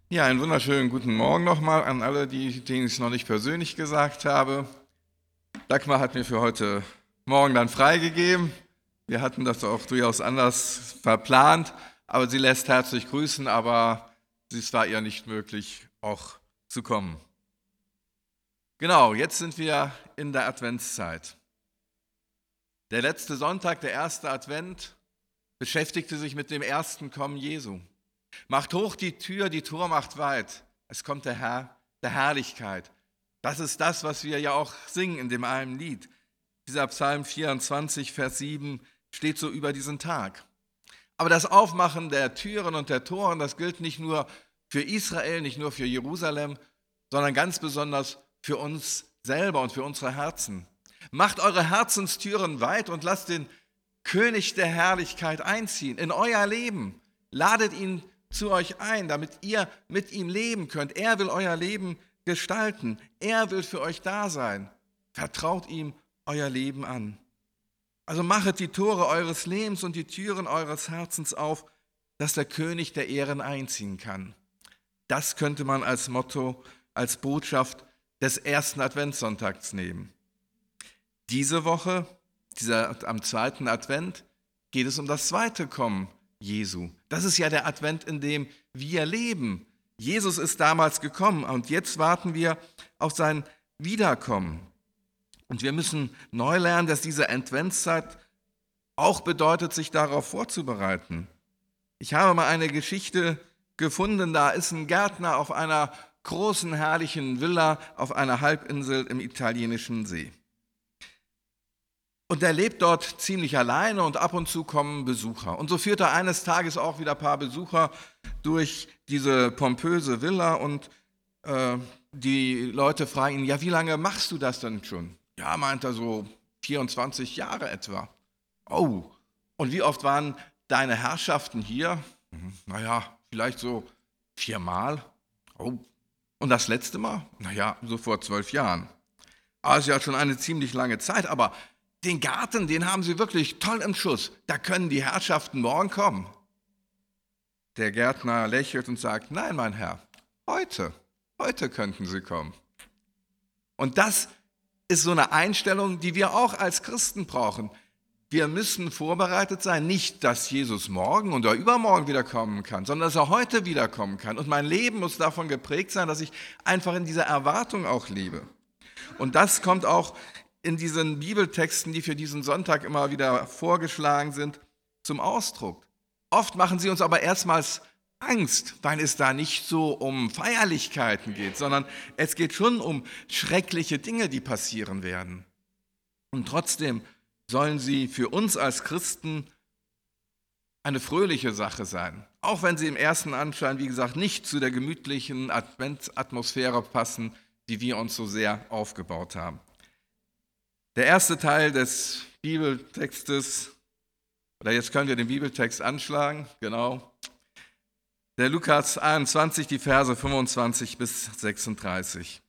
Ja, einen wunderschönen guten Morgen nochmal an alle, denen ich es noch nicht persönlich gesagt habe. Dagmar hat mir für heute Morgen dann freigegeben. Wir hatten das auch durchaus anders verplant, aber sie lässt herzlich grüßen, aber es war ihr nicht möglich, auch zu kommen. Genau, jetzt sind wir in der Adventszeit. Der letzte Sonntag, der erste Advent, beschäftigte sich mit dem ersten Kommen Jesu. Macht hoch die Tür, die Tor macht weit. Es kommt der Herr der Herrlichkeit. Das ist das, was wir ja auch singen in dem einen Lied. Dieser Psalm 24, Vers 7 steht so über diesen Tag. Aber das Aufmachen der Türen und der Toren, das gilt nicht nur für Israel, nicht nur für Jerusalem, sondern ganz besonders für uns selber und für unsere Herzen. Macht eure Herzenstüren weit und lasst den König der Herrlichkeit einziehen in euer Leben. Ladet ihn zu euch ein, damit ihr mit ihm leben könnt. Er will euer Leben gestalten. Er will für euch da sein. Vertraut ihm euer Leben an. Also machet die Tore eures Lebens und die Türen eures Herzens auf, dass der König der Ehren einziehen kann. Das könnte man als Motto, als Botschaft des ersten Adventssonntags nehmen. Diese Woche, am zweiten Advent, geht es um das zweite Kommen Jesu. Das ist ja der Advent, in dem wir leben. Jesus ist damals gekommen und jetzt warten wir auf sein Wiederkommen. Und wir müssen neu lernen, dass diese Adventszeit auch bedeutet, sich darauf vorzubereiten. Ich habe mal eine Geschichte gefunden, da ist ein Gärtner auf einer großen, herrlichen Villa auf einer Halbinsel im italienischen See. Und er lebt dort ziemlich alleine und ab und zu kommen Besucher. Und so führt er eines Tages auch wieder ein paar Besucher durch diese pompöse Villa und die Leute fragen ihn, ja, wie lange machst du das denn schon? Ja, meint er, so 24 Jahre etwa. Oh, und wie oft waren deine Herrschaften hier? Naja, vielleicht so 4-mal. Oh, und das letzte Mal? Naja, so vor 12 Jahren. Ist ja schon eine ziemlich lange Zeit, aber den Garten, den haben sie wirklich toll im Schuss. Da können die Herrschaften morgen kommen. Der Gärtner lächelt und sagt, nein, mein Herr, heute könnten sie kommen. Und das ist so eine Einstellung, die wir auch als Christen brauchen. Wir müssen vorbereitet sein, nicht, dass Jesus morgen oder übermorgen wiederkommen kann, sondern dass er heute wiederkommen kann. Und mein Leben muss davon geprägt sein, dass ich einfach in dieser Erwartung auch lebe. Und das kommt auch in diesen Bibeltexten, die für diesen Sonntag immer wieder vorgeschlagen sind, zum Ausdruck. Oft machen sie uns aber erstmals Angst, weil es da nicht so um Feierlichkeiten geht, sondern es geht schon um schreckliche Dinge, die passieren werden. Und trotzdem sollen sie für uns als Christen eine fröhliche Sache sein. Auch wenn sie im ersten Anschein, wie gesagt, nicht zu der gemütlichen Adventsatmosphäre passen, die wir uns so sehr aufgebaut haben. Der erste Teil des Bibeltextes, oder jetzt können wir den Bibeltext anschlagen, genau. Der Lukas 21, die Verse 25 bis 36.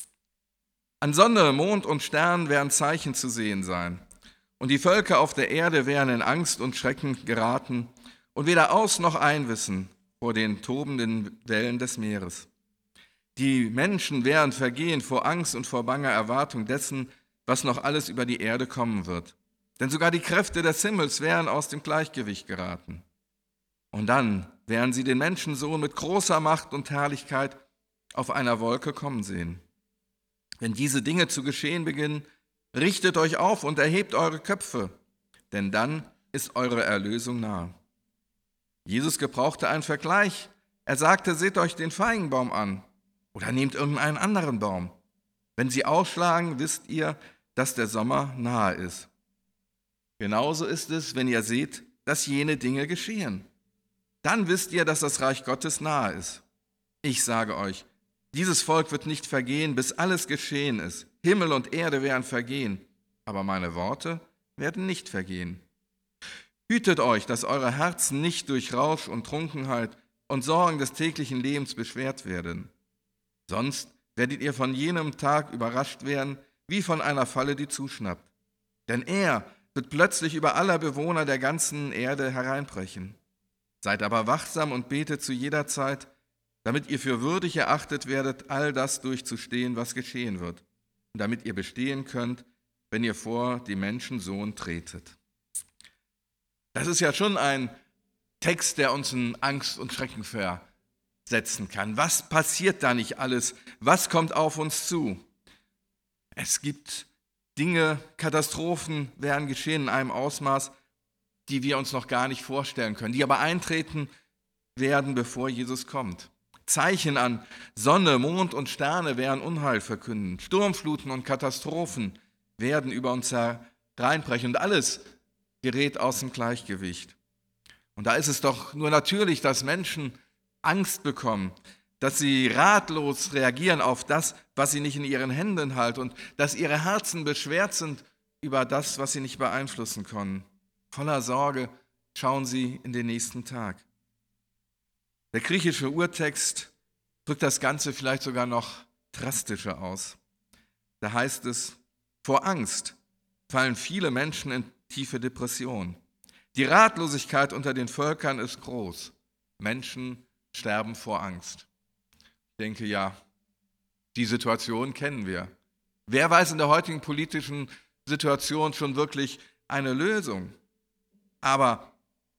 An Sonne, Mond und Sternen werden Zeichen zu sehen sein. Und die Völker auf der Erde werden in Angst und Schrecken geraten und weder aus noch einwissen vor den tobenden Wellen des Meeres. Die Menschen werden vergehen vor Angst und vor banger Erwartung dessen, was noch alles über die Erde kommen wird. Denn sogar die Kräfte des Himmels werden aus dem Gleichgewicht geraten. Und dann werden sie den Menschensohn mit großer Macht und Herrlichkeit auf einer Wolke kommen sehen. Wenn diese Dinge zu geschehen beginnen, richtet euch auf und erhebt eure Köpfe, denn dann ist eure Erlösung nahe. Jesus gebrauchte einen Vergleich. Er sagte, seht euch den Feigenbaum an oder nehmt irgendeinen anderen Baum. Wenn sie ausschlagen, wisst ihr, dass der Sommer nahe ist. Genauso ist es, wenn ihr seht, dass jene Dinge geschehen. Dann wisst ihr, dass das Reich Gottes nahe ist. Ich sage euch, dieses Volk wird nicht vergehen, bis alles geschehen ist. Himmel und Erde werden vergehen, aber meine Worte werden nicht vergehen. Hütet euch, dass eure Herzen nicht durch Rausch und Trunkenheit und Sorgen des täglichen Lebens beschwert werden. Sonst werdet ihr von jenem Tag überrascht werden, wie von einer Falle, die zuschnappt. Denn er wird plötzlich über aller Bewohner der ganzen Erde hereinbrechen. Seid aber wachsam und betet zu jeder Zeit, damit ihr für würdig erachtet werdet, all das durchzustehen, was geschehen wird, und damit ihr bestehen könnt, wenn ihr vor den Menschensohn tretet. Das ist ja schon ein Text, der uns in Angst und Schrecken versetzen kann. Was passiert da nicht alles? Was kommt auf uns zu? Es gibt Dinge, Katastrophen werden geschehen in einem Ausmaß, die wir uns noch gar nicht vorstellen können, die aber eintreten werden, bevor Jesus kommt. Zeichen an Sonne, Mond und Sterne werden Unheil verkünden. Sturmfluten und Katastrophen werden über uns hereinbrechen und alles gerät aus dem Gleichgewicht. Und da ist es doch nur natürlich, dass Menschen Angst bekommen, dass sie ratlos reagieren auf das, was sie nicht in ihren Händen halten und dass ihre Herzen beschwert sind über das, was sie nicht beeinflussen können. Voller Sorge schauen sie in den nächsten Tag. Der griechische Urtext drückt das Ganze vielleicht sogar noch drastischer aus. Da heißt es, vor Angst fallen viele Menschen in tiefe Depression. Die Ratlosigkeit unter den Völkern ist groß. Menschen sterben vor Angst. Ich denke, ja, die Situation kennen wir. Wer weiß in der heutigen politischen Situation schon wirklich eine Lösung? Aber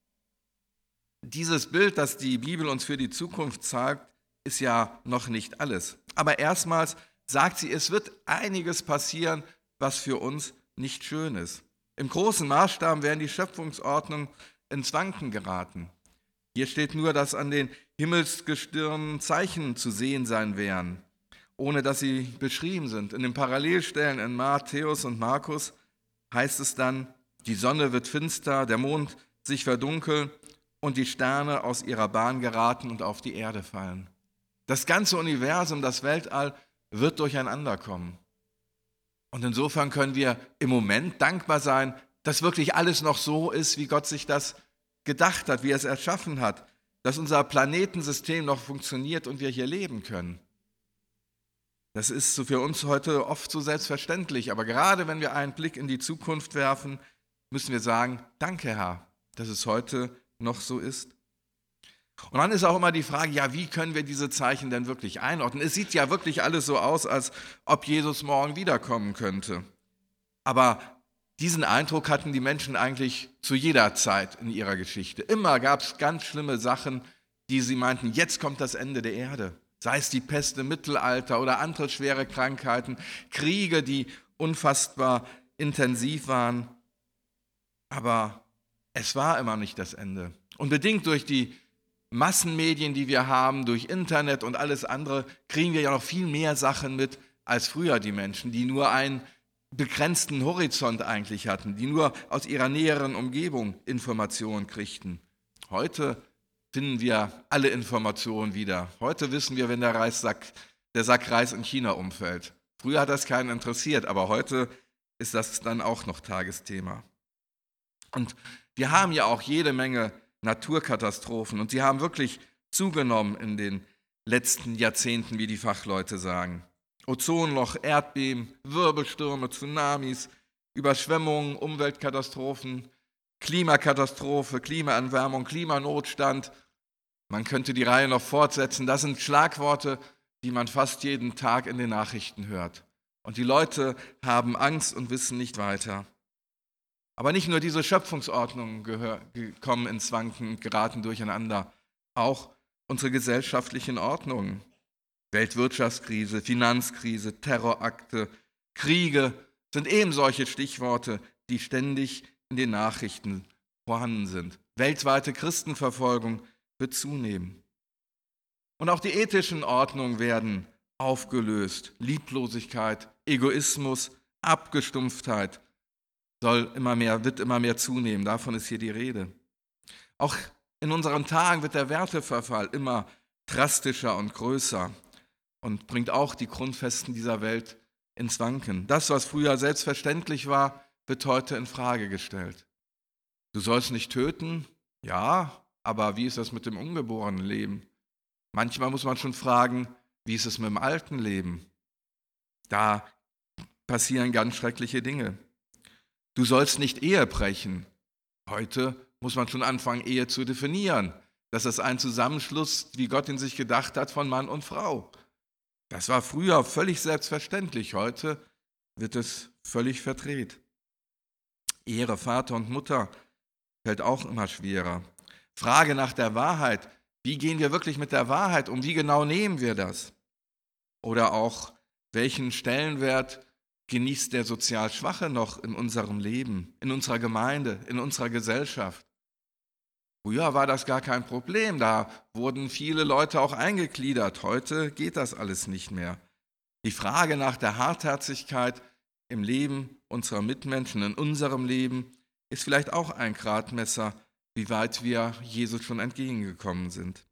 dieses Bild, das die Bibel uns für die Zukunft zeigt, ist ja noch nicht alles. Aber erstmals sagt sie, es wird einiges passieren, was für uns nicht schön ist. Im großen Maßstab werden die Schöpfungsordnungen ins Wanken geraten. Hier steht nur, dass an den Himmelsgestirnen Zeichen zu sehen sein werden, ohne dass sie beschrieben sind. In den Parallelstellen in Matthäus und Markus heißt es dann, die Sonne wird finster, der Mond sich verdunkeln und die Sterne aus ihrer Bahn geraten und auf die Erde fallen. Das ganze Universum, das Weltall wird durcheinander kommen. Und insofern können wir im Moment dankbar sein, dass wirklich alles noch so ist, wie Gott sich das gedacht hat, wie er es erschaffen hat, dass unser Planetensystem noch funktioniert und wir hier leben können. Das ist so für uns heute oft so selbstverständlich, aber gerade wenn wir einen Blick in die Zukunft werfen, müssen wir sagen, danke Herr, dass es heute noch so ist. Und dann ist auch immer die Frage, ja, wie können wir diese Zeichen denn wirklich einordnen? Es sieht ja wirklich alles so aus, als ob Jesus morgen wiederkommen könnte. Aber diesen Eindruck hatten die Menschen eigentlich zu jeder Zeit in ihrer Geschichte. Immer gab es ganz schlimme Sachen, die sie meinten, jetzt kommt das Ende der Erde. Sei es die Pest im Mittelalter oder andere schwere Krankheiten, Kriege, die unfassbar intensiv waren. Aber es war immer nicht das Ende. Und bedingt durch die Massenmedien, die wir haben, durch Internet und alles andere, kriegen wir ja noch viel mehr Sachen mit als früher die Menschen, die nur einen begrenzten Horizont eigentlich hatten, die nur aus ihrer näheren Umgebung Informationen kriegten. Heute finden wir alle Informationen wieder. Heute wissen wir, wenn der Sack Reis in China umfällt. Früher hat das keinen interessiert, aber heute ist das dann auch noch Tagesthema. Und wir haben ja auch jede Menge Naturkatastrophen und sie haben wirklich zugenommen in den letzten Jahrzehnten, wie die Fachleute sagen. Ozonloch, Erdbeben, Wirbelstürme, Tsunamis, Überschwemmungen, Umweltkatastrophen, Klimakatastrophe, Klimaerwärmung, Klimanotstand. Man könnte die Reihe noch fortsetzen. Das sind Schlagworte, die man fast jeden Tag in den Nachrichten hört. Und die Leute haben Angst und wissen nicht weiter. Aber nicht nur diese Schöpfungsordnungen kommen ins Wanken und geraten durcheinander, auch unsere gesellschaftlichen Ordnungen. Weltwirtschaftskrise, Finanzkrise, Terrorakte, Kriege sind eben solche Stichworte, die ständig in den Nachrichten vorhanden sind. Weltweite Christenverfolgung wird zunehmen. Und auch die ethischen Ordnungen werden aufgelöst. Lieblosigkeit, Egoismus, Abgestumpftheit wird immer mehr zunehmen. Davon ist hier die Rede. Auch in unseren Tagen wird der Werteverfall immer drastischer und größer und bringt auch die Grundfesten dieser Welt ins Wanken. Das, was früher selbstverständlich war, wird heute in Frage gestellt. Du sollst nicht töten? Ja, aber wie ist das mit dem ungeborenen Leben? Manchmal muss man schon fragen, wie ist es mit dem alten Leben? Da passieren ganz schreckliche Dinge. Du sollst nicht Ehe brechen. Heute muss man schon anfangen, Ehe zu definieren. Das ist ein Zusammenschluss, wie Gott ihn sich gedacht hat, von Mann und Frau. Das war früher völlig selbstverständlich, heute wird es völlig verdreht. Ehre Vater und Mutter fällt auch immer schwerer. Frage nach der Wahrheit, wie gehen wir wirklich mit der Wahrheit um, wie genau nehmen wir das? Oder auch, welchen Stellenwert genießt der sozial Schwache noch in unserem Leben, in unserer Gemeinde, in unserer Gesellschaft? Früher war das gar kein Problem, da wurden viele Leute auch eingegliedert. Heute geht das alles nicht mehr. Die Frage nach der Hartherzigkeit im Leben unserer Mitmenschen, in unserem Leben, ist vielleicht auch ein Gradmesser, wie weit wir Jesus schon entgegengekommen sind.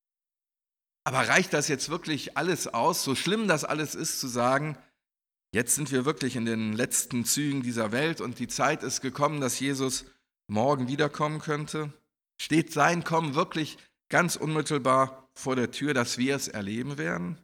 Aber reicht das jetzt wirklich alles aus, so schlimm das alles ist, zu sagen, jetzt sind wir wirklich in den letzten Zügen dieser Welt und die Zeit ist gekommen, dass Jesus morgen wiederkommen könnte? Steht sein Kommen wirklich ganz unmittelbar vor der Tür, dass wir es erleben werden?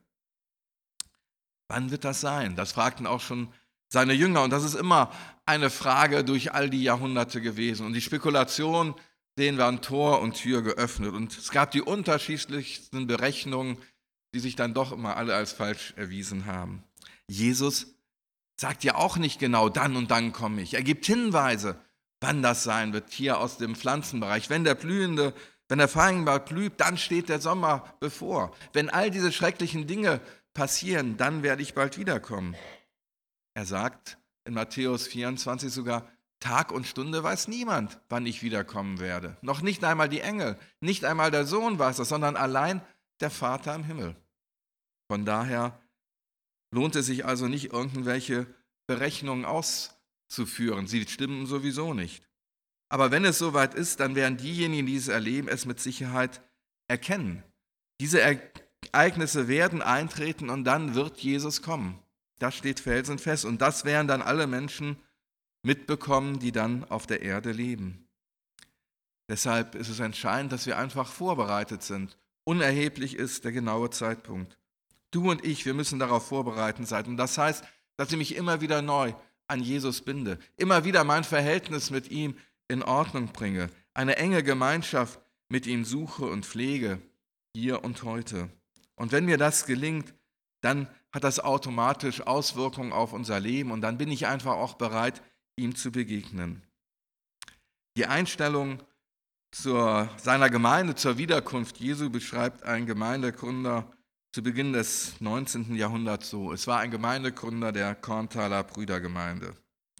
Wann wird das sein? Das fragten auch schon seine Jünger. Und das ist immer eine Frage durch all die Jahrhunderte gewesen. Und die Spekulation, denen waren Tor und Tür geöffnet. Und es gab die unterschiedlichsten Berechnungen, die sich dann doch immer alle als falsch erwiesen haben. Jesus sagt ja auch nicht genau, dann und dann komme ich. Er gibt Hinweise, wann das sein wird, hier aus dem Pflanzenbereich. Wenn der Feigenblatt blüht, dann steht der Sommer bevor. Wenn all diese schrecklichen Dinge passieren, dann werde ich bald wiederkommen. Er sagt in Matthäus 24 sogar, Tag und Stunde weiß niemand, wann ich wiederkommen werde. Noch nicht einmal die Engel, nicht einmal der Sohn weiß es, sondern allein der Vater im Himmel. Von daher lohnt es sich also nicht, irgendwelche Berechnungen auszuführen. Sie stimmen sowieso nicht. Aber wenn es soweit ist, dann werden diejenigen, die es erleben, es mit Sicherheit erkennen. Diese Ereignisse werden eintreten und dann wird Jesus kommen. Das steht felsenfest. Und das werden dann alle Menschen mitbekommen, die dann auf der Erde leben. Deshalb ist es entscheidend, dass wir einfach vorbereitet sind. Unerheblich ist der genaue Zeitpunkt. Du und ich, wir müssen darauf vorbereitet sein. Und das heißt, dass ich mich immer wieder neu an Jesus binde, immer wieder mein Verhältnis mit ihm in Ordnung bringe, eine enge Gemeinschaft mit ihm suche und pflege, hier und heute. Und wenn mir das gelingt, dann hat das automatisch Auswirkungen auf unser Leben und dann bin ich einfach auch bereit, ihm zu begegnen. Die Einstellung seiner Gemeinde zur Wiederkunft Jesu beschreibt ein Gemeindegründer zu Beginn des 19. Jahrhunderts so. Es war ein Gemeindegründer der Kornthaler Brüdergemeinde.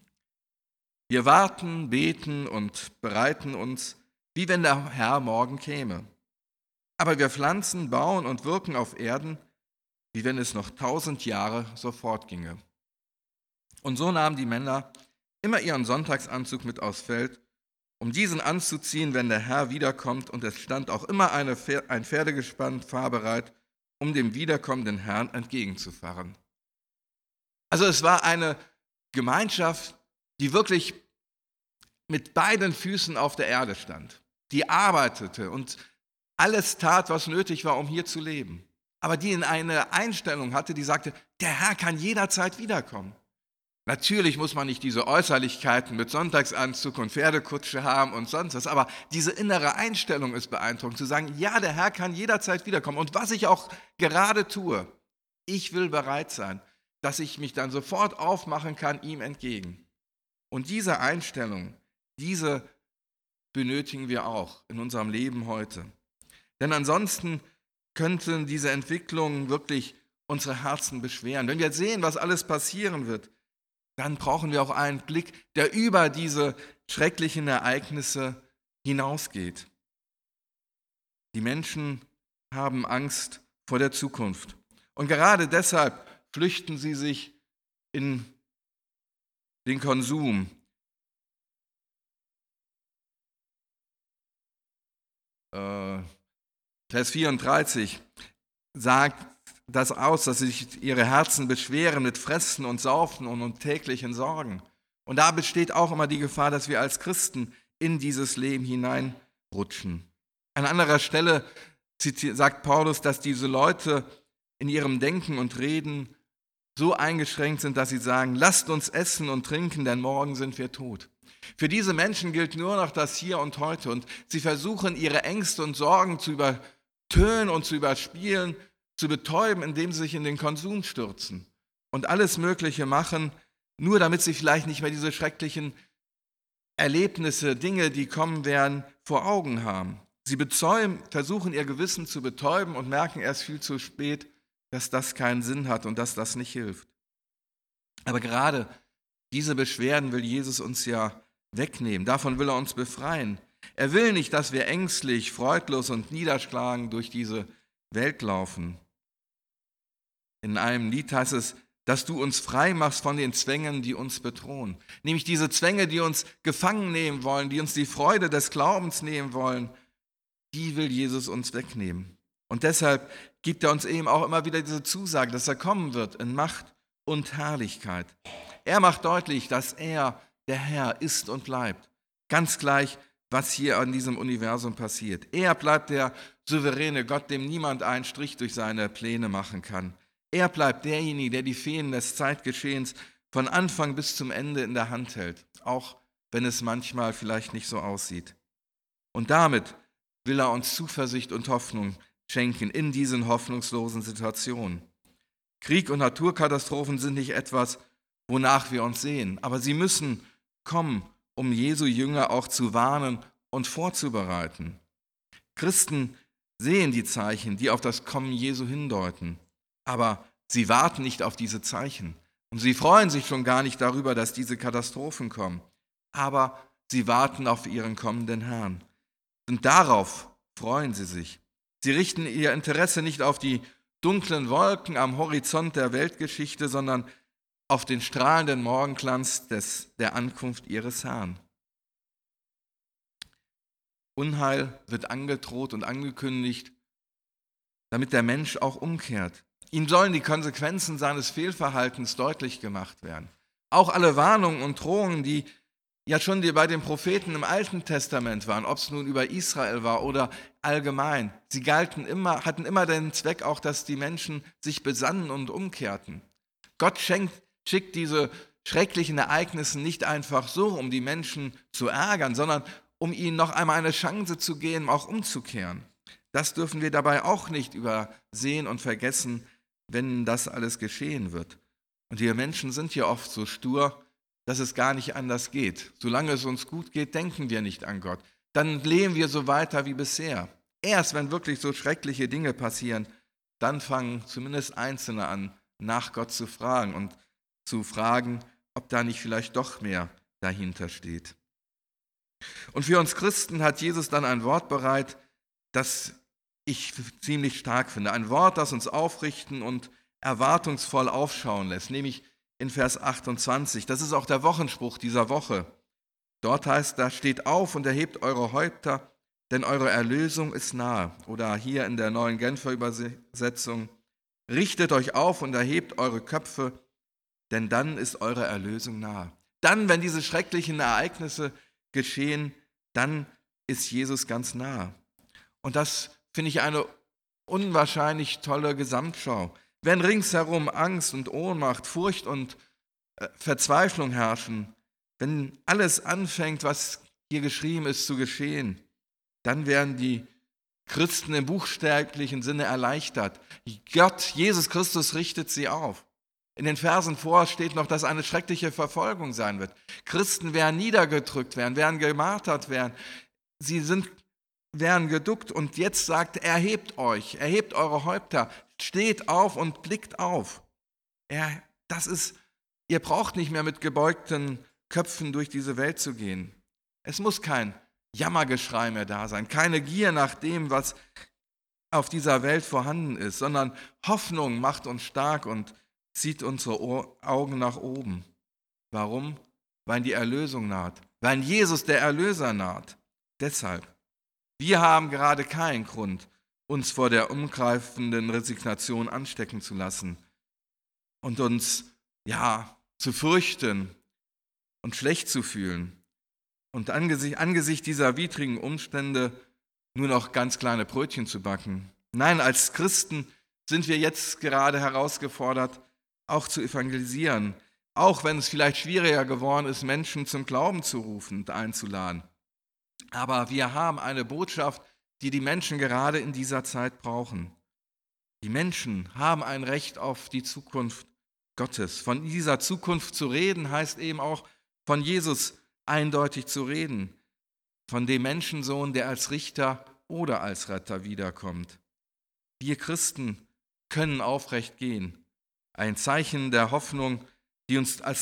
Wir warten, beten und bereiten uns, wie wenn der Herr morgen käme. Aber wir pflanzen, bauen und wirken auf Erden, wie wenn es noch 1000 Jahre so fortginge. Und so nahmen die Männer immer ihren Sonntagsanzug mit aufs Feld, um diesen anzuziehen, wenn der Herr wiederkommt, und es stand auch immer ein Pferdegespann fahrbereit, um dem wiederkommenden Herrn entgegenzufahren. Also es war eine Gemeinschaft, die wirklich mit beiden Füßen auf der Erde stand, die arbeitete und alles tat, was nötig war, um hier zu leben. Aber die in eine Einstellung hatte, die sagte, der Herr kann jederzeit wiederkommen. Natürlich muss man nicht diese Äußerlichkeiten mit Sonntagsanzug und Pferdekutsche haben und sonst was, aber diese innere Einstellung ist beeindruckend, zu sagen, ja, der Herr kann jederzeit wiederkommen. Und was ich auch gerade tue, ich will bereit sein, dass ich mich dann sofort aufmachen kann ihm entgegen. Und diese Einstellung, diese benötigen wir auch in unserem Leben heute. Denn ansonsten könnten diese Entwicklungen wirklich unsere Herzen beschweren. Wenn wir sehen, was alles passieren wird, dann brauchen wir auch einen Blick, der über diese schrecklichen Ereignisse hinausgeht. Die Menschen haben Angst vor der Zukunft. Und gerade deshalb flüchten sie sich in den Konsum. Vers 34 sagt das aus, dass sich ihre Herzen beschweren mit Fressen und Saufen und täglichen Sorgen. Und da besteht auch immer die Gefahr, dass wir als Christen in dieses Leben hineinrutschen. An anderer Stelle sagt Paulus, dass diese Leute in ihrem Denken und Reden so eingeschränkt sind, dass sie sagen, lasst uns essen und trinken, denn morgen sind wir tot. Für diese Menschen gilt nur noch das Hier und Heute und sie versuchen, ihre Ängste und Sorgen zu übertönen und zu überspielen, zu betäuben, indem sie sich in den Konsum stürzen und alles Mögliche machen, nur damit sie vielleicht nicht mehr diese schrecklichen Erlebnisse, Dinge, die kommen werden, vor Augen haben. Sie versuchen ihr Gewissen zu betäuben und merken erst viel zu spät, dass das keinen Sinn hat und dass das nicht hilft. Aber gerade diese Beschwerden will Jesus uns ja wegnehmen. Davon will er uns befreien. Er will nicht, dass wir ängstlich, freudlos und niederschlagen durch diese Welt laufen. In einem Lied heißt es, dass du uns frei machst von den Zwängen, die uns bedrohen. Nämlich diese Zwänge, die uns gefangen nehmen wollen, die uns die Freude des Glaubens nehmen wollen, die will Jesus uns wegnehmen. Und deshalb gibt er uns eben auch immer wieder diese Zusage, dass er kommen wird in Macht und Herrlichkeit. Er macht deutlich, dass er der Herr ist und bleibt. Ganz gleich, was hier an diesem Universum passiert. Er bleibt der souveräne Gott, dem niemand einen Strich durch seine Pläne machen kann. Er bleibt derjenige, der die Fäden des Zeitgeschehens von Anfang bis zum Ende in der Hand hält, auch wenn es manchmal vielleicht nicht so aussieht. Und damit will er uns Zuversicht und Hoffnung schenken in diesen hoffnungslosen Situationen. Krieg und Naturkatastrophen sind nicht etwas, wonach wir uns sehen, aber sie müssen kommen, um Jesu Jünger auch zu warnen und vorzubereiten. Christen sehen die Zeichen, die auf das Kommen Jesu hindeuten, aber sie warten nicht auf diese Zeichen und sie freuen sich schon gar nicht darüber, dass diese Katastrophen kommen, aber sie warten auf ihren kommenden Herrn. Und darauf freuen sie sich. Sie richten ihr Interesse nicht auf die dunklen Wolken am Horizont der Weltgeschichte, sondern auf den strahlenden Morgenglanz der Ankunft ihres Herrn. Unheil wird angedroht und angekündigt, damit der Mensch auch umkehrt. Ihm sollen die Konsequenzen seines Fehlverhaltens deutlich gemacht werden. Auch alle Warnungen und Drohungen, die ja schon bei den Propheten im Alten Testament waren, ob es nun über Israel war oder allgemein, sie hatten immer den Zweck auch, dass die Menschen sich besannen und umkehrten. Gott schickt diese schrecklichen Ereignisse nicht einfach so, um die Menschen zu ärgern, sondern um ihnen noch einmal eine Chance zu geben, auch umzukehren. Das dürfen wir dabei auch nicht übersehen und vergessen, wenn das alles geschehen wird. Und wir Menschen sind ja oft so stur, dass es gar nicht anders geht. Solange es uns gut geht, denken wir nicht an Gott. Dann leben wir so weiter wie bisher. Erst wenn wirklich so schreckliche Dinge passieren, dann fangen zumindest Einzelne an, nach Gott zu fragen und zu fragen, ob da nicht vielleicht doch mehr dahinter steht. Und für uns Christen hat Jesus dann ein Wort bereit, das ich ziemlich stark finde. Ein Wort, das uns aufrichten und erwartungsvoll aufschauen lässt, nämlich in Vers 28. Das ist auch der Wochenspruch dieser Woche. Dort heißt, da steht auf und erhebt eure Häupter, denn eure Erlösung ist nahe. Oder hier in der neuen Genfer Übersetzung, richtet euch auf und erhebt eure Köpfe, denn dann ist eure Erlösung nahe. Dann, wenn diese schrecklichen Ereignisse geschehen, dann ist Jesus ganz nahe. Und das finde ich eine unwahrscheinlich tolle Gesamtschau. Wenn ringsherum Angst und Ohnmacht, Furcht und Verzweiflung herrschen, wenn alles anfängt, was hier geschrieben ist, zu geschehen, dann werden die Christen im buchstäblichen Sinne erleichtert. Gott, Jesus Christus, richtet sie auf. In den Versen vor steht noch, dass eine schreckliche Verfolgung sein wird. Christen werden niedergedrückt werden, werden gemartert werden. Sie werden geduckt und jetzt sagt, erhebt euch, erhebt eure Häupter, steht auf und blickt auf. Ihr braucht nicht mehr mit gebeugten Köpfen durch diese Welt zu gehen. Es muss kein Jammergeschrei mehr da sein, keine Gier nach dem, was auf dieser Welt vorhanden ist, sondern Hoffnung macht uns stark und zieht unsere Augen nach oben. Warum? Weil die Erlösung naht, weil Jesus der Erlöser naht. Deshalb. Wir haben gerade keinen Grund, uns vor der umgreifenden Resignation anstecken zu lassen und uns zu fürchten und schlecht zu fühlen und angesichts dieser widrigen Umstände nur noch ganz kleine Brötchen zu backen. Nein, als Christen sind wir jetzt gerade herausgefordert, auch zu evangelisieren, auch wenn es vielleicht schwieriger geworden ist, Menschen zum Glauben zu rufen und einzuladen. Aber wir haben eine Botschaft, die die Menschen gerade in dieser Zeit brauchen. Die Menschen haben ein Recht auf die Zukunft Gottes. Von dieser Zukunft zu reden, heißt eben auch von Jesus eindeutig zu reden, von dem Menschensohn, der als Richter oder als Retter wiederkommt. Wir Christen können aufrecht gehen, als Zeichen der Hoffnung, die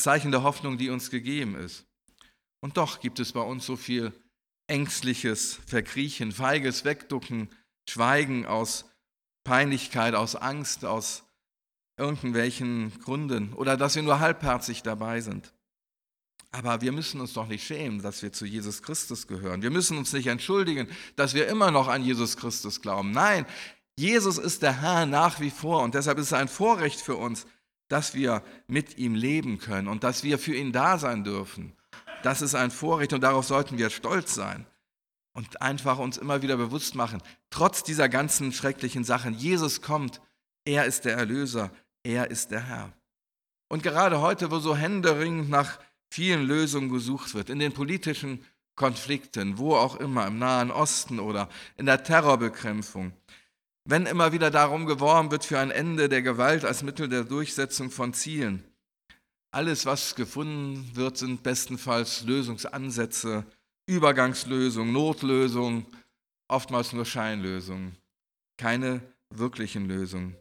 uns gegeben ist. Und doch gibt es bei uns so viel ängstliches Verkriechen, feiges Wegducken, Schweigen aus Peinlichkeit, aus Angst, aus irgendwelchen Gründen oder dass wir nur halbherzig dabei sind. Aber wir müssen uns doch nicht schämen, dass wir zu Jesus Christus gehören. Wir müssen uns nicht entschuldigen, dass wir immer noch an Jesus Christus glauben. Nein, Jesus ist der Herr nach wie vor und deshalb ist es ein Vorrecht für uns, dass wir mit ihm leben können und dass wir für ihn da sein dürfen. Das ist ein Vorrecht und darauf sollten wir stolz sein und einfach uns immer wieder bewusst machen, trotz dieser ganzen schrecklichen Sachen, Jesus kommt, er ist der Erlöser, er ist der Herr. Und gerade heute, wo so händeringend nach vielen Lösungen gesucht wird, in den politischen Konflikten, wo auch immer, im Nahen Osten oder in der Terrorbekämpfung, wenn immer wieder darum geworben wird für ein Ende der Gewalt als Mittel der Durchsetzung von Zielen, alles, was gefunden wird, sind bestenfalls Lösungsansätze, Übergangslösungen, Notlösungen, oftmals nur Scheinlösungen, keine wirklichen Lösungen.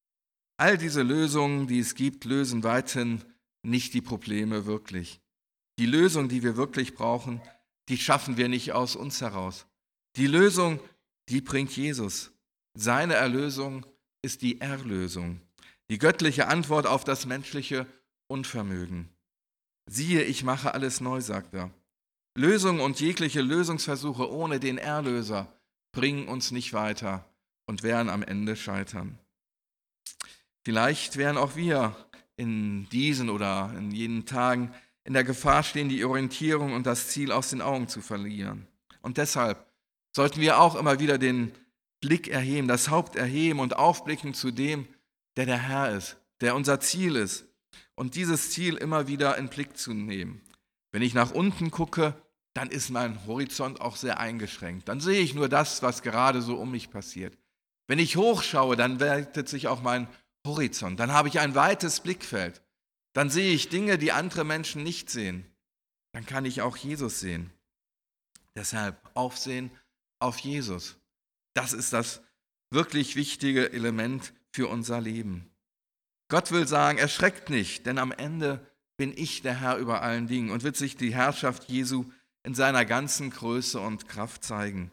All diese Lösungen, die es gibt, lösen weithin nicht die Probleme wirklich. Die Lösung, die wir wirklich brauchen, die schaffen wir nicht aus uns heraus. Die Lösung, die bringt Jesus. Seine Erlösung ist die Erlösung, die göttliche Antwort auf das menschliche Unvermögen. Siehe, ich mache alles neu, sagt er. Lösungen und jegliche Lösungsversuche ohne den Erlöser bringen uns nicht weiter und werden am Ende scheitern. Vielleicht werden auch wir in diesen oder in jenen Tagen in der Gefahr stehen, die Orientierung und das Ziel aus den Augen zu verlieren. Und deshalb sollten wir auch immer wieder den Blick erheben, das Haupt erheben und aufblicken zu dem, der der Herr ist, der unser Ziel ist. Und dieses Ziel immer wieder in den Blick zu nehmen. Wenn ich nach unten gucke, dann ist mein Horizont auch sehr eingeschränkt. Dann sehe ich nur das, was gerade so um mich passiert. Wenn ich hochschaue, dann weitet sich auch mein Horizont. Dann habe ich ein weites Blickfeld. Dann sehe ich Dinge, die andere Menschen nicht sehen. Dann kann ich auch Jesus sehen. Deshalb Aufsehen auf Jesus. Das ist das wirklich wichtige Element für unser Leben. Gott will sagen, erschreckt nicht, denn am Ende bin ich der Herr über allen Dingen und wird sich die Herrschaft Jesu in seiner ganzen Größe und Kraft zeigen.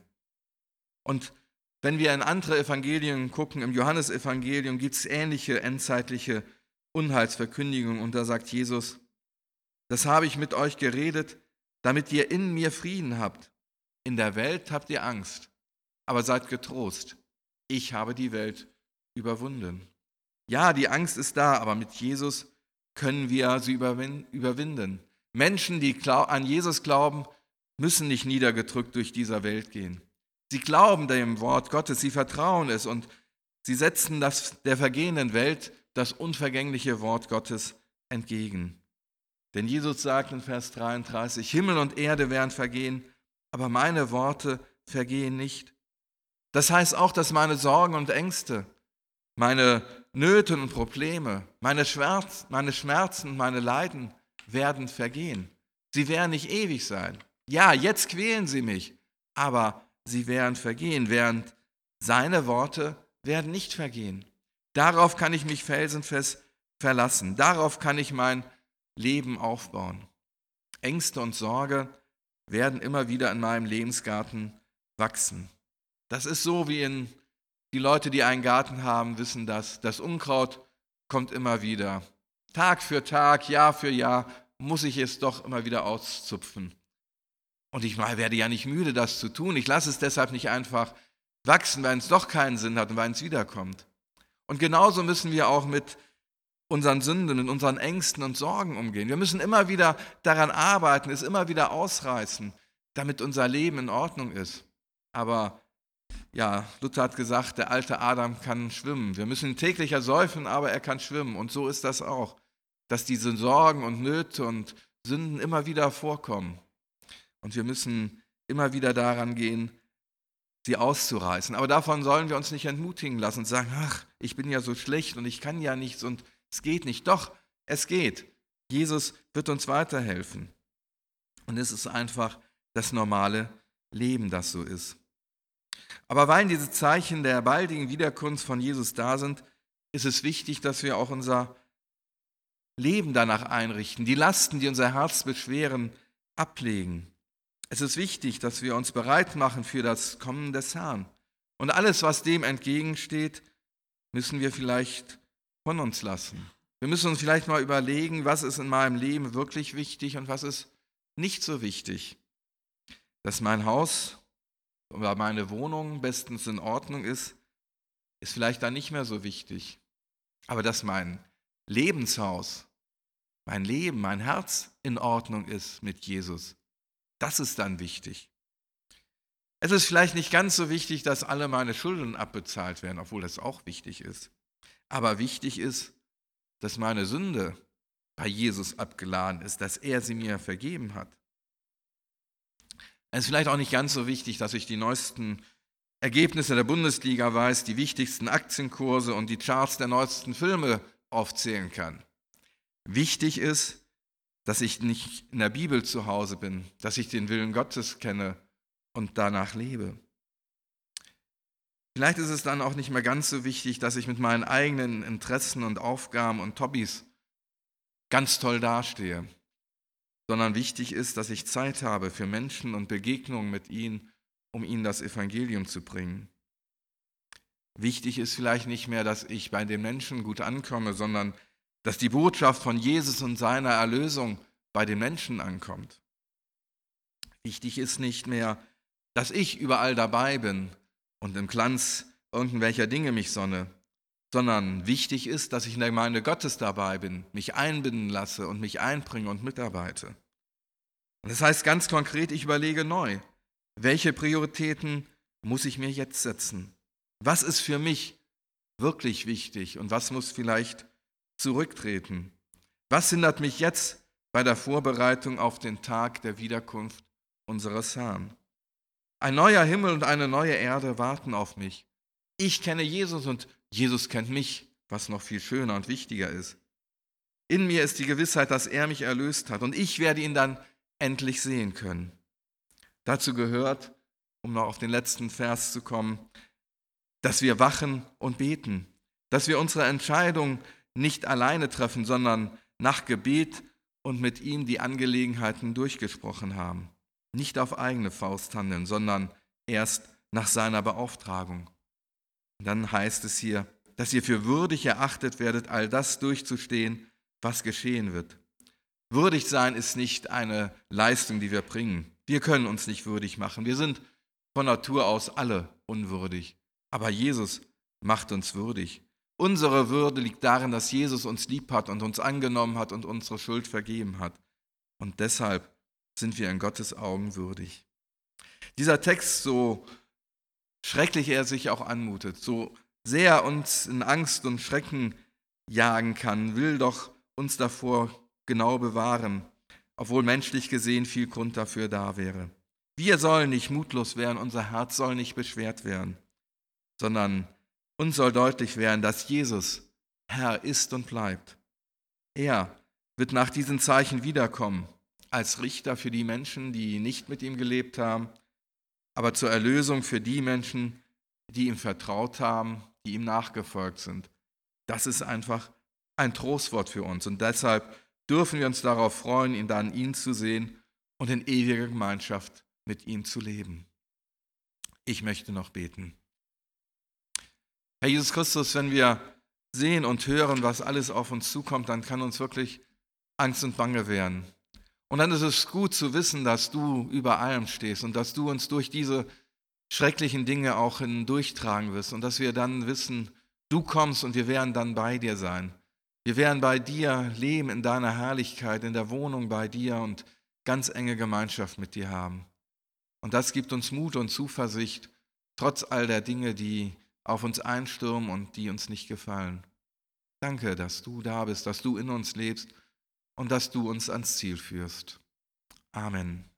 Und wenn wir in andere Evangelien gucken, im Johannesevangelium gibt es ähnliche endzeitliche Unheilsverkündigungen und da sagt Jesus, das habe ich mit euch geredet, damit ihr in mir Frieden habt. In der Welt habt ihr Angst, aber seid getrost. Ich habe die Welt überwunden. Ja, die Angst ist da, aber mit Jesus können wir sie überwinden. Menschen, die an Jesus glauben, müssen nicht niedergedrückt durch diese Welt gehen. Sie glauben dem Wort Gottes, sie vertrauen es und sie setzen der vergehenden Welt das unvergängliche Wort Gottes entgegen. Denn Jesus sagt in Vers 33, Himmel und Erde werden vergehen, aber meine Worte vergehen nicht. Das heißt auch, dass meine Sorgen und Ängste, meine Nöte und Probleme, meine Schmerzen, meine Leiden werden vergehen. Sie werden nicht ewig sein. Ja, jetzt quälen sie mich, aber sie werden vergehen, während seine Worte werden nicht vergehen. Darauf kann ich mich felsenfest verlassen. Darauf kann ich mein Leben aufbauen. Ängste und Sorge werden immer wieder in meinem Lebensgarten wachsen. Das ist so wie die Leute, die einen Garten haben, wissen das. Das Unkraut kommt immer wieder. Tag für Tag, Jahr für Jahr muss ich es doch immer wieder auszupfen. Und ich werde ja nicht müde, das zu tun. Ich lasse es deshalb nicht einfach wachsen, weil es doch keinen Sinn hat und weil es wiederkommt. Und genauso müssen wir auch mit unseren Sünden, mit unseren Ängsten und Sorgen umgehen. Wir müssen immer wieder daran arbeiten, es immer wieder ausreißen, damit unser Leben in Ordnung ist. Aber Ja, Luther hat gesagt, der alte Adam kann schwimmen. Wir müssen ihn täglich ersäufen, aber er kann schwimmen. Und so ist das auch, dass diese Sorgen und Nöte und Sünden immer wieder vorkommen. Und wir müssen immer wieder daran gehen, sie auszureißen. Aber davon sollen wir uns nicht entmutigen lassen und sagen, ach, ich bin ja so schlecht und ich kann ja nichts und es geht nicht. Doch, es geht. Jesus wird uns weiterhelfen. Und es ist einfach das normale Leben, das so ist. Aber weil diese Zeichen der baldigen Wiederkunft von Jesus da sind, ist es wichtig, dass wir auch unser Leben danach einrichten, die Lasten, die unser Herz beschweren, ablegen. Es ist wichtig, dass wir uns bereit machen für das Kommen des Herrn. Und alles, was dem entgegensteht, müssen wir vielleicht von uns lassen. Wir müssen uns vielleicht mal überlegen, was ist in meinem Leben wirklich wichtig und was ist nicht so wichtig. Dass mein Haus oder meine Wohnung bestens in Ordnung ist vielleicht dann nicht mehr so wichtig. Aber dass mein Lebenshaus, mein Leben, mein Herz in Ordnung ist mit Jesus, das ist dann wichtig. Es ist vielleicht nicht ganz so wichtig, dass alle meine Schulden abbezahlt werden, obwohl das auch wichtig ist. Aber wichtig ist, dass meine Sünde bei Jesus abgeladen ist, dass er sie mir vergeben hat. Es ist vielleicht auch nicht ganz so wichtig, dass ich die neuesten Ergebnisse der Bundesliga weiß, die wichtigsten Aktienkurse und die Charts der neuesten Filme aufzählen kann. Wichtig ist, dass ich nicht in der Bibel zu Hause bin, dass ich den Willen Gottes kenne und danach lebe. Vielleicht ist es dann auch nicht mehr ganz so wichtig, dass ich mit meinen eigenen Interessen und Aufgaben und Hobbys ganz toll dastehe, sondern wichtig ist, dass ich Zeit habe für Menschen und Begegnungen mit ihnen, um ihnen das Evangelium zu bringen. Wichtig ist vielleicht nicht mehr, dass ich bei den Menschen gut ankomme, sondern dass die Botschaft von Jesus und seiner Erlösung bei den Menschen ankommt. Wichtig ist nicht mehr, dass ich überall dabei bin und im Glanz irgendwelcher Dinge mich sonne, sondern wichtig ist, dass ich in der Gemeinde Gottes dabei bin, mich einbinden lasse und mich einbringe und mitarbeite. Und das heißt ganz konkret, ich überlege neu, welche Prioritäten muss ich mir jetzt setzen? Was ist für mich wirklich wichtig und was muss vielleicht zurücktreten? Was hindert mich jetzt bei der Vorbereitung auf den Tag der Wiederkunft unseres Herrn? Ein neuer Himmel und eine neue Erde warten auf mich. Ich kenne Jesus und Jesus kennt mich, was noch viel schöner und wichtiger ist. In mir ist die Gewissheit, dass er mich erlöst hat und ich werde ihn dann endlich sehen können. Dazu gehört, um noch auf den letzten Vers zu kommen, dass wir wachen und beten, dass wir unsere Entscheidung nicht alleine treffen, sondern nach Gebet und mit ihm die Angelegenheiten durchgesprochen haben. Nicht auf eigene Faust handeln, sondern erst nach seiner Beauftragung. Und dann heißt es hier, dass ihr für würdig erachtet werdet, all das durchzustehen, was geschehen wird. Würdig sein ist nicht eine Leistung, die wir bringen. Wir können uns nicht würdig machen. Wir sind von Natur aus alle unwürdig. Aber Jesus macht uns würdig. Unsere Würde liegt darin, dass Jesus uns lieb hat und uns angenommen hat und unsere Schuld vergeben hat. Und deshalb sind wir in Gottes Augen würdig. Dieser Text, so schrecklich er sich auch anmutet, so sehr uns in Angst und Schrecken jagen kann, will doch uns davor genau bewahren, obwohl menschlich gesehen viel Grund dafür da wäre. Wir sollen nicht mutlos werden, unser Herz soll nicht beschwert werden, sondern uns soll deutlich werden, dass Jesus Herr ist und bleibt. Er wird nach diesen Zeichen wiederkommen, als Richter für die Menschen, die nicht mit ihm gelebt haben, aber zur Erlösung für die Menschen, die ihm vertraut haben, die ihm nachgefolgt sind. Das ist einfach ein Trostwort für uns und deshalb dürfen wir uns darauf freuen, ihn zu sehen und in ewiger Gemeinschaft mit ihm zu leben. Ich möchte noch beten. Herr Jesus Christus, wenn wir sehen und hören, was alles auf uns zukommt, dann kann uns wirklich Angst und Bange werden. Und dann ist es gut zu wissen, dass du über allem stehst und dass du uns durch diese schrecklichen Dinge auch hindurchtragen wirst und dass wir dann wissen, du kommst und wir werden dann bei dir sein. Wir werden bei dir leben in deiner Herrlichkeit, in der Wohnung bei dir und ganz enge Gemeinschaft mit dir haben. Und das gibt uns Mut und Zuversicht trotz all der Dinge, die auf uns einstürmen und die uns nicht gefallen. Danke, dass du da bist, dass du in uns lebst und dass du uns ans Ziel führst. Amen.